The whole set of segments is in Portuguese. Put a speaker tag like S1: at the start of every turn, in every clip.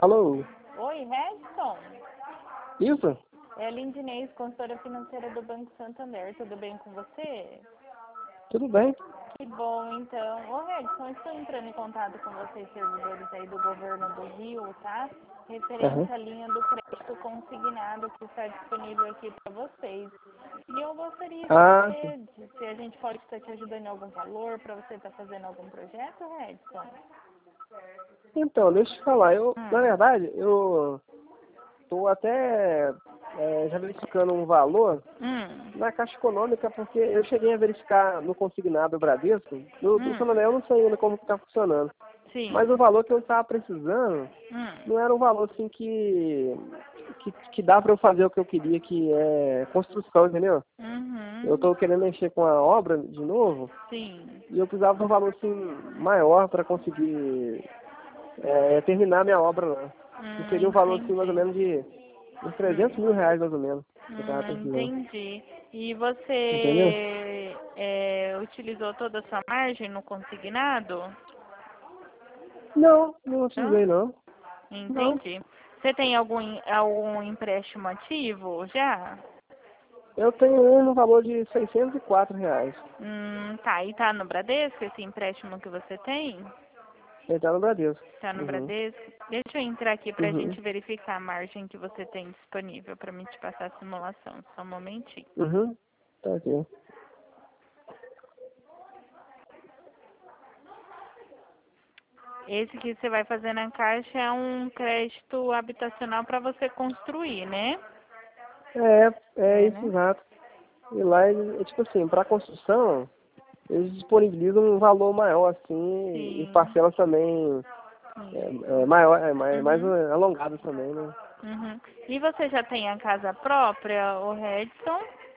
S1: Alô?
S2: Oi, Redson?
S1: Isso?
S2: É a Lindinês, consultora financeira do Banco Santander. Tudo bem com você?
S1: Tudo bem?
S2: Que bom, então. Ô, Redson, estou entrando em contato com vocês, servidores aí do governo do Rio, tá?
S1: Aham.
S2: Referente à linha do crédito consignado que está disponível aqui para vocês. E eu gostaria de
S1: Ah, sim.
S2: saber se a gente pode estar te ajudando em algum valor para você estar fazendo algum projeto, Redson?
S1: Então, deixa eu te falar. Na
S2: Hum.
S1: verdade, eu tô até já verificando um valor
S2: Hum.
S1: na Caixa Econômica, porque eu cheguei a verificar no consignado Bradesco. Do Santander eu não sei ainda como que tá funcionando. Mas
S2: Sim.
S1: o valor que eu estava precisando não era um valor assim que dá para eu fazer o que eu queria, que é construção, entendeu? Eu
S2: Uhum.
S1: estou querendo mexer com a obra de novo
S2: Sim.
S1: e eu precisava de um valor assim maior para conseguir terminar minha obra lá. E seria um valor assim mais ou
S2: Entendi.
S1: menos de uns 300
S2: Hum.
S1: mil reais mais ou menos que eu estava precisando.
S2: Entendi. E
S1: Entendeu?
S2: você utilizou toda a sua margem no consignado?
S1: Não, não
S2: Não?
S1: utilizei não. Não.
S2: Entendi. Você tem algum empréstimo ativo já?
S1: Eu tenho um no valor de 604 reais.
S2: Tá. E tá no Bradesco esse empréstimo que você tem?
S1: Ele tá no Bradesco.
S2: Tá no
S1: Uhum.
S2: Bradesco? Deixa eu entrar aqui pra
S1: Uhum.
S2: gente verificar a margem que você tem disponível pra mim te passar a simulação. Só um momentinho.
S1: Uhum. Tá aqui.
S2: Esse que você vai fazer na Caixa é um crédito habitacional para você construir, né?
S1: É
S2: É,
S1: isso,
S2: né?
S1: exato. E lá, tipo assim, para construção, eles disponibilizam um valor maior, assim, e
S2: Sim,
S1: parcelas também
S2: isso.
S1: maior, mais
S2: Uhum,
S1: alongadas também, né?
S2: uhum. E você já tem a casa própria, o Redson?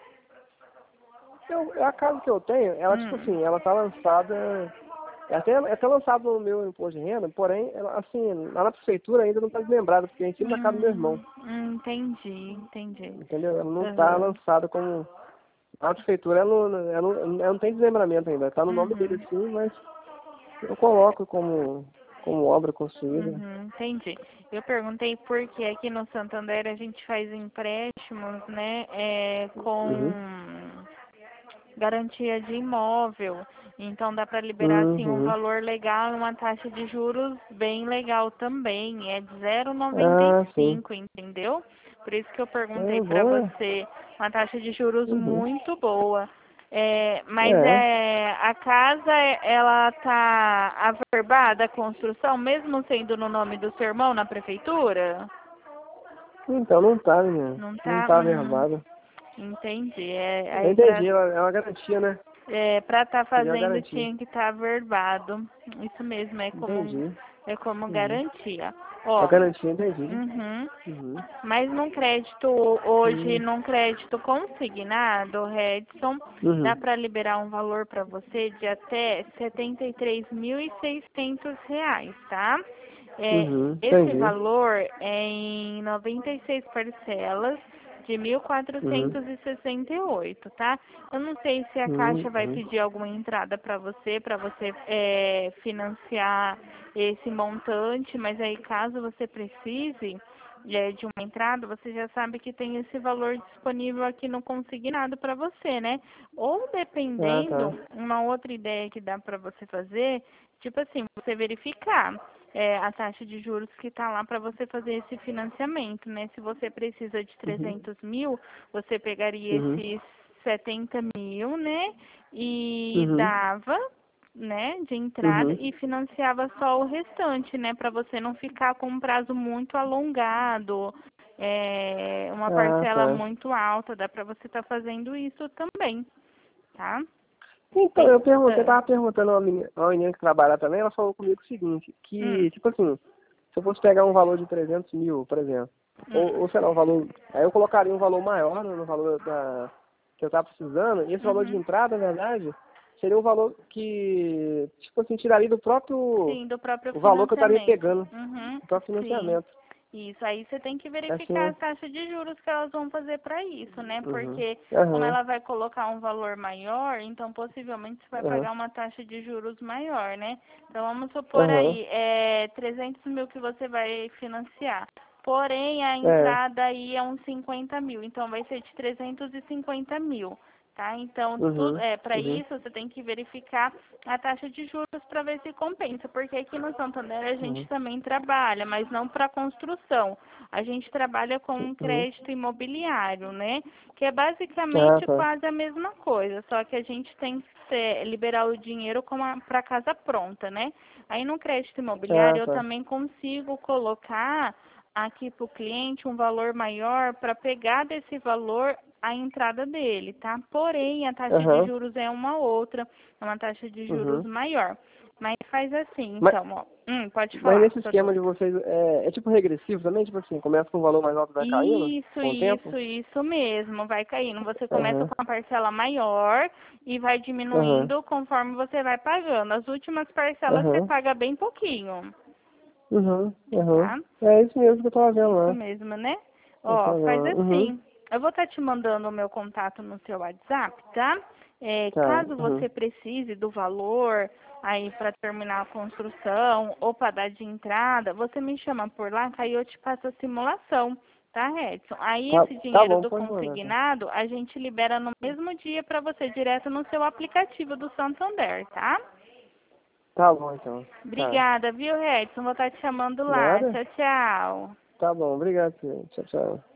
S1: A casa que eu tenho, ela, tipo
S2: Hum,
S1: assim, ela tá lançada, é até lançada no meu imposto de renda, porém, ela, assim, lá na prefeitura ainda não tá lembrada, porque é em cima da casa do meu irmão,
S2: entendi.
S1: entendeu? Ela não tá
S2: Uhum,
S1: lançada como. A prefeitura, ela não tem desmembramento ainda, tá no nome dele
S2: uhum,
S1: sim, mas eu coloco como obra construída.
S2: entendi. Eu perguntei porque aqui no Santander a gente faz empréstimos, né, com
S1: Uhum.
S2: garantia de imóvel. Então dá para liberar assim um
S1: Uhum.
S2: valor legal, uma taxa de juros bem legal também, é de zero vírgula noventa e
S1: Ah, sim.
S2: cinco, entendeu? Por isso que eu perguntei
S1: É
S2: para
S1: bom, é?
S2: você, uma taxa de juros
S1: Uhum.
S2: muito boa. Mas
S1: É.
S2: a casa ela tá averbada a construção, mesmo sendo no nome do seu irmão na prefeitura?
S1: Então não tá, menina.
S2: Não
S1: Não
S2: tá?
S1: tá verbada.
S2: Entendi.
S1: Eu
S2: Aí
S1: entendi, é uma garantia, né?
S2: para estar
S1: Seria uma
S2: fazendo
S1: garantia.
S2: tinha que estar averbado. Isso mesmo,
S1: Entendi.
S2: é como
S1: Uhum.
S2: garantia.
S1: A
S2: Ó,
S1: garantia, entendi.
S2: uhum.
S1: Uhum.
S2: Mas num crédito, hoje,
S1: Uhum.
S2: num crédito consignado, Redson, dá
S1: Uhum.
S2: para liberar um valor para você de até R$ 73.600, tá?
S1: Uhum.
S2: Esse
S1: Entendi.
S2: valor é em 96 parcelas de mil
S1: Uhum.
S2: quatrocentos e sessenta e oito, tá? Eu não sei se a Caixa vai
S1: Uhum.
S2: pedir alguma entrada para você financiar esse montante, mas aí caso você precise de uma entrada, você já sabe que tem esse valor disponível aqui no consignado para você, né? Ou
S1: Ah, tá.
S2: dependendo, uma outra ideia que dá para você fazer, tipo assim, você verificar a taxa de juros que está lá para você fazer esse financiamento, né? Se você precisa de
S1: Uhum.
S2: 300 mil, você pegaria
S1: Uhum.
S2: esses 70 mil, né? E
S1: Uhum.
S2: dava, né, de entrada
S1: Uhum.
S2: e financiava só o restante, né? Para você não ficar com um prazo muito alongado, uma
S1: Ah,
S2: parcela
S1: tá.
S2: muito alta, dá para você estar fazendo isso também, tá?
S1: Então,
S2: Tem,
S1: tava perguntando a uma menina que trabalha também, ela falou comigo o seguinte,
S2: hum,
S1: que, tipo assim, se eu fosse pegar um valor de 300 mil, por exemplo, ou
S2: hum,
S1: sei lá, um valor, aí eu colocaria um valor maior no valor que eu tava precisando, e esse valor de
S2: uhum.
S1: entrada, na verdade, seria um valor que, tipo assim, tiraria do próprio,
S2: Sim, do próprio
S1: o valor que eu estaria
S2: financiamento.
S1: pegando,
S2: Uhum,
S1: do próprio
S2: sim.
S1: financiamento.
S2: Isso, aí você tem que verificar
S1: Assim,
S2: a taxa de juros que elas vão fazer para isso, né?
S1: uhum.
S2: Porque como
S1: Aham,
S2: ela vai colocar um valor maior, então possivelmente você vai
S1: aham,
S2: pagar uma taxa de juros maior, né? Então vamos supor
S1: aham.
S2: aí, 300 mil que você vai financiar. Porém, a
S1: É,
S2: entrada aí é uns 50 mil, então vai ser de 350 mil. Tá? Então,
S1: uhum,
S2: para
S1: uhum,
S2: isso, você tem que verificar a taxa de juros para ver se compensa, porque aqui no Santander a gente
S1: uhum,
S2: também trabalha, mas não para construção. A gente trabalha com um
S1: uhum.
S2: crédito imobiliário, né? Que é
S1: Ah,
S2: basicamente
S1: tá.
S2: quase a mesma coisa, só que a gente tem que liberar o dinheiro para casa pronta, né? Aí no crédito
S1: Ah,
S2: imobiliário eu
S1: tá.
S2: também consigo colocar aqui para o cliente um valor maior para pegar desse valor a entrada dele, tá? Porém, a taxa de
S1: Aham,
S2: juros é uma outra, é uma taxa de juros
S1: uhum.
S2: maior. Mas faz assim,
S1: Mas,
S2: então, ó. Pode
S1: mas
S2: falar,
S1: nesse
S2: sua
S1: esquema de
S2: dúvida.
S1: vocês, é tipo regressivo também? Tipo assim, começa com um valor mais alto e vai caindo
S2: Isso,
S1: com o tempo?
S2: isso, isso mesmo, vai caindo. Você começa
S1: Aham,
S2: com uma parcela maior e vai
S1: aham,
S2: diminuindo conforme você vai pagando. As últimas parcelas você
S1: aham,
S2: paga bem pouquinho,
S1: uhum, aham.
S2: tá?
S1: É isso mesmo que eu tava vendo
S2: Isso
S1: lá.
S2: mesmo, né?
S1: Eu
S2: Ó,
S1: tava vendo
S2: faz
S1: lá. Uhum,
S2: assim. Eu vou estar te mandando o meu contato no seu WhatsApp, tá?
S1: tá,
S2: Caso
S1: uhum.
S2: você precise do valor aí para terminar a construção ou para dar de entrada, você me chama por lá que aí eu te passo a simulação, tá, Edson? Aí
S1: Tá,
S2: esse
S1: tá
S2: dinheiro
S1: bom,
S2: do
S1: pode mandar, então.
S2: consignado a gente libera no mesmo dia para você direto no seu aplicativo do Santander, tá?
S1: Tá bom, então. Tá.
S2: Obrigada, viu, Edson? Vou estar te chamando lá.
S1: Nada?
S2: Tchau, tchau.
S1: Tá bom, obrigado, senhor. Tchau, tchau.